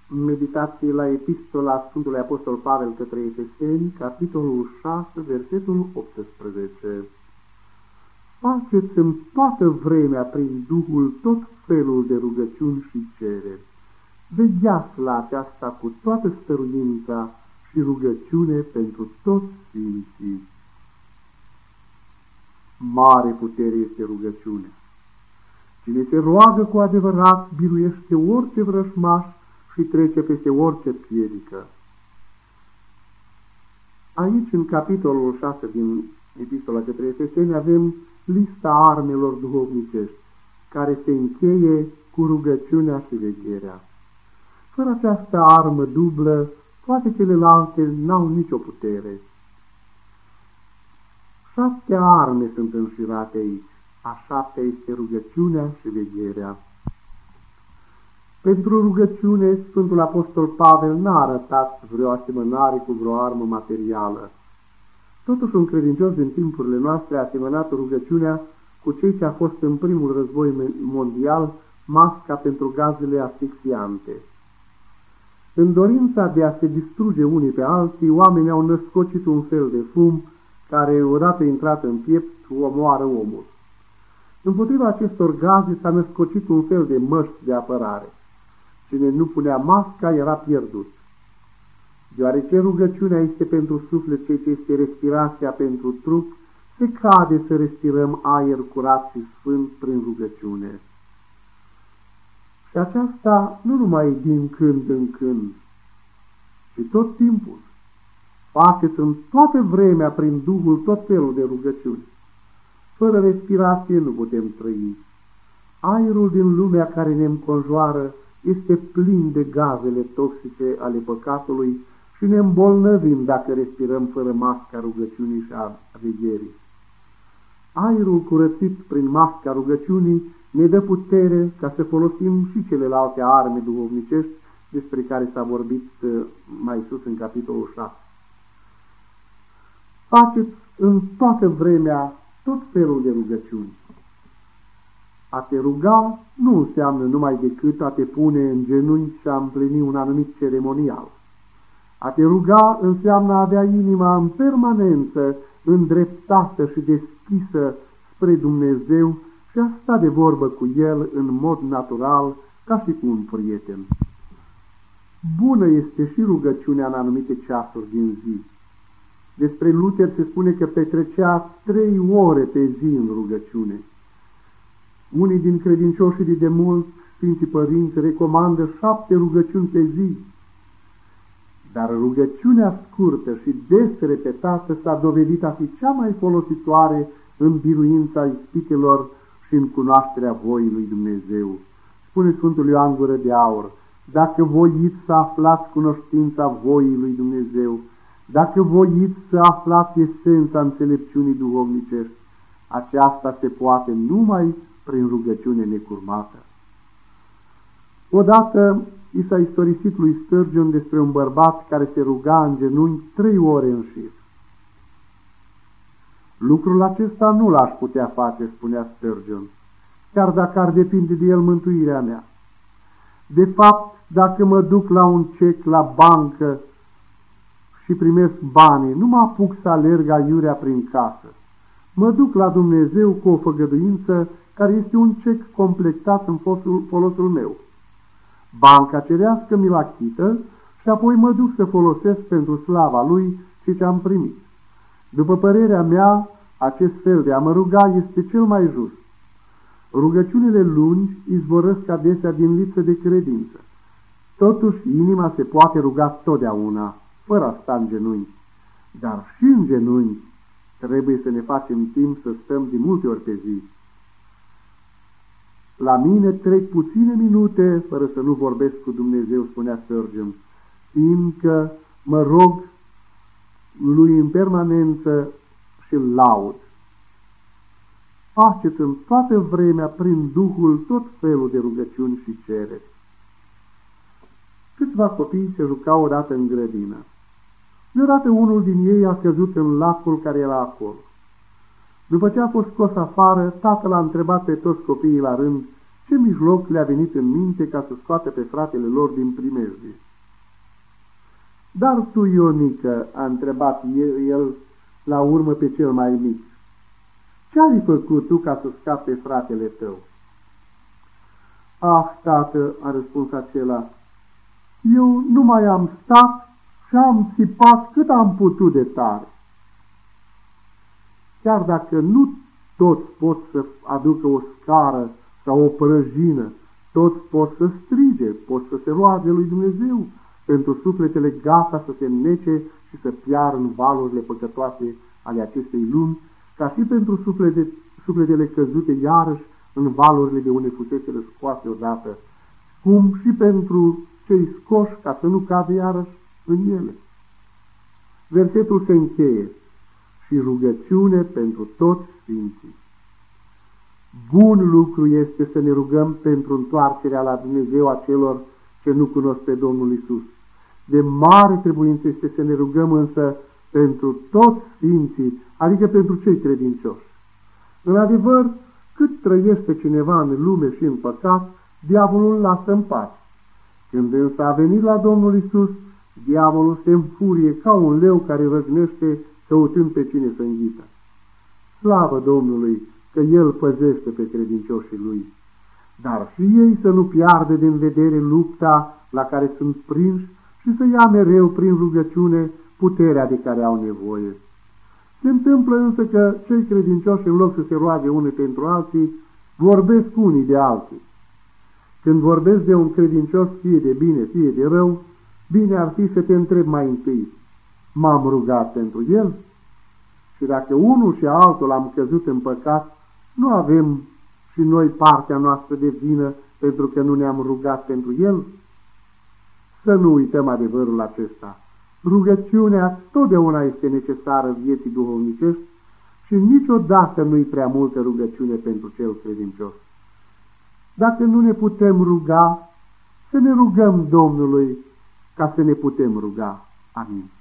Meditații la Epistola Sfântului Apostol Pavel către Efeseni, capitolul 6, versetul 18. Faceți în toată vremea prin Duhul tot felul de rugăciuni și cereri. Vegheați la aceasta cu toată stăruința și rugăciune pentru toți sfinții. Mare putere este rugăciunea. Cine se roagă cu adevărat, biruiește orice vrăjmaș și trece peste orice piedică. Aici, în capitolul 6 din Epistola către Efeseni, avem lista armelor duhovnicești, care se încheie cu rugăciunea și vegherea. Fără această armă dublă, toate celelalte n-au nicio putere. 7 arme sunt înșirate aici. A 7-a este rugăciunea și vegherea. Pentru rugăciune, Sfântul Apostol Pavel n-a arătat vreo asemănare cu vreo armă materială. Totuși, un credincios din timpurile noastre a asemănat rugăciunea cu cei ce a fost în primul război mondial masca pentru gazele asfixiante. În dorința de a se distruge unii pe alții, oamenii au născocit un fel de fum care, odată intrat în piept, omoară omul. Împotriva acestor gaze s-a născocit un fel de măști de apărare. Cine nu punea masca era pierdut. Deoarece rugăciunea este pentru suflet ceea ce este respirația pentru trup, se cade să respirăm aer curat și sfânt prin rugăciune. Și aceasta nu numai din când în când, ci tot timpul. Faceți în toată vremea prin Duhul tot felul de rugăciuni. Fără respirație nu putem trăi. Aerul din lumea care ne înconjoară este plin de gazele toxice ale păcatului și ne îmbolnăvim dacă respirăm fără masca rugăciunii și a vegherii. Aerul curățit prin masca rugăciunii ne dă putere ca să folosim și celelalte arme duhovnicești despre care s-a vorbit mai sus în capitolul 6. Faceți în toată vremea tot felul de rugăciuni. A te ruga nu înseamnă numai decât a te pune în genunchi și a împlini un anumit ceremonial. A te ruga înseamnă a avea inima în permanență îndreptată și deschisă spre Dumnezeu și a sta de vorbă cu El în mod natural, ca și cu un prieten. Bună este și rugăciunea în anumite ceasuri din zi. Despre Luther se spune că petrecea 3 ore pe zi în rugăciune. Unii din credincioșii de demult, Sfinții Părinți, recomandă 7 rugăciuni pe zi. Dar rugăciunea scurtă și des repetată s-a dovedit a fi cea mai folositoare în biruința ispitelor și în cunoașterea voii lui Dumnezeu. Spune Sfântul Ioan Gură de Aur: dacă voiți să aflați cunoștința voii lui Dumnezeu, dacă voiți să aflați esența înțelepciunii duhovnicești, aceasta se poate numai prin rugăciune necurmată. Odată i s-a istorisit lui Spurgeon despre un bărbat care se ruga în genunchi 3 ore în șir. Lucrul acesta nu l-aș putea face, spunea Spurgeon, chiar dacă ar depinde de el mântuirea mea. De fapt, dacă mă duc la un cec la bancă și primesc banii, nu mă apuc să alerg aiurea prin casă. Mă duc la Dumnezeu cu o făgăduință care este un cec completat în folosul meu. Banca cerească mi-l achită și apoi mă duc să folosesc pentru slava Lui ce am primit. După părerea mea, acest fel de a mă ruga este cel mai just. Rugăciunile lungi izvorăsc adesea din lipsă de credință. Totuși, inima se poate ruga totdeauna, fără a sta în genunchi. Dar și în genunchi trebuie să ne facem timp să stăm de multe ori pe zi. La mine trec puține minute fără să nu vorbesc cu Dumnezeu, spunea Spurgeon, fiindcă mă rog Lui în permanență și îl laud. Faceți în toată vremea prin Duhul tot felul de rugăciuni și cereri. Câțiva copii se jucau odată în grădină. Deodată unul din ei a căzut în lacul care era acolo. După ce a fost scos afară, tatăl a întrebat pe toți copiii la rând ce mijloc le-a venit în minte ca să scoată pe fratele lor din primejdie. Dar tu, Ionică, a întrebat el la urmă pe cel mai mic, ce-ai făcut tu ca să scapi pe fratele tău? Ah, tată, a răspuns acela, eu nu mai am stat și am țipat cât am putut de tare. Chiar dacă nu toți pot să aducă o scară sau o prăjină, toți pot să strige, pot să se roage lui Dumnezeu pentru sufletele gata să se înnece și să piară în valurile păcătoase ale acestei lumi, ca și pentru sufletele căzute iarăși în valurile de unde fusese scoase odată, cum și pentru cei scoși ca să nu cadă iarăși în ele. Versetul se încheie: și rugăciune pentru toți sfinții. Bun lucru este să ne rugăm pentru întoarcerea la Dumnezeu a celor ce nu cunosc pe Domnul Isus. De mare trebuință este să ne rugăm însă pentru toți sfinții, adică pentru cei credincioși. În adevăr, cât trăiește cineva în lume și în păcat, diavolul îl lasă în pace. Când însă a venit la Domnul Isus, diavolul se înfurie ca un leu care răgnește căutând pe cine să înghită. Slavă Domnului că El păzește pe credincioșii Lui, dar și ei să nu piardă din vedere lupta la care sunt prinși și să ia mereu prin rugăciune puterea de care au nevoie. Se întâmplă însă că cei credincioși, în loc să se roage unii pentru alții, vorbesc unii de alții. Când vorbesc de un credincios, fie de bine, fie de rău, bine ar fi să te întrebi mai întâi: m-am rugat pentru el? Și dacă unul și altul am căzut în păcat, nu avem și noi partea noastră de vină pentru că nu ne-am rugat pentru el? Să nu uităm adevărul acesta. Rugăciunea totdeauna este necesară vieții duhovnicești și niciodată nu-i prea multă rugăciune pentru cel credincios. Dacă nu ne putem ruga, să ne rugăm Domnului ca să ne putem ruga. Amin.